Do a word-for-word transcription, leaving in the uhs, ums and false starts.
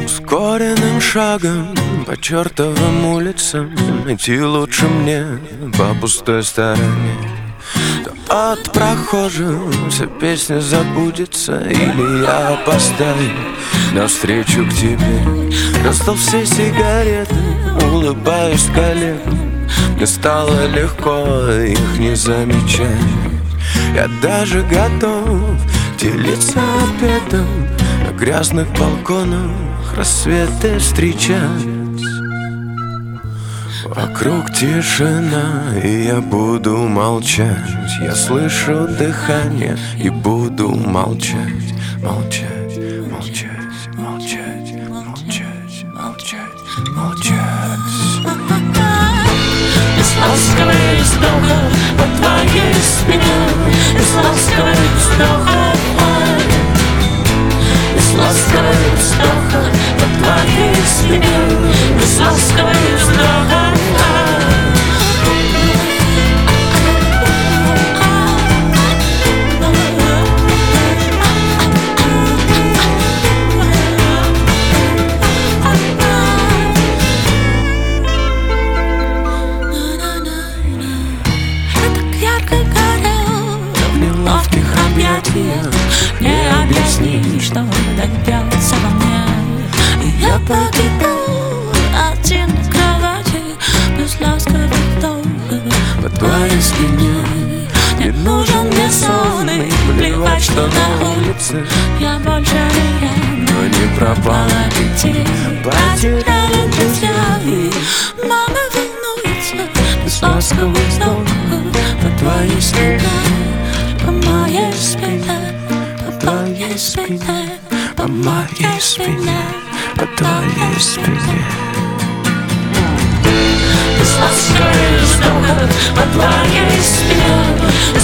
Ускоренным шагом по чертовым улицам идти лучше мне по пустой стороне. То от прохожих вся песня забудется, или я опоздаю навстречу к тебе. Достал все сигареты, улыбаюсь коллегам. Мне стало легко их не замечать. Я даже готов делиться обедом, на грязных балконах рассветы встречать. Вокруг тишина, и я буду молчать. Я слышу дыхание и буду молчать, молчать, молчать, молчать, молчать, молчать, молчать. Без ласковых вздохов по твоей спине, без ласковых вздохов, без ласковых вздохов по твоей спине, без ласковых вздохов. Не объясни, что добьется во мне. И я погибаю один в кровати, без ласковых вдохов по твоей спине. Не нужен мне сон, и плевать, что на улице я больше не я, но не пропала идти. Потеряли друзья, и мама волнуется. Без ласковых вздохов по твоей спине, по моей спине, по твоей спине, по моей спине, по твоей спине. Без ласковых вздохов по твоей спине,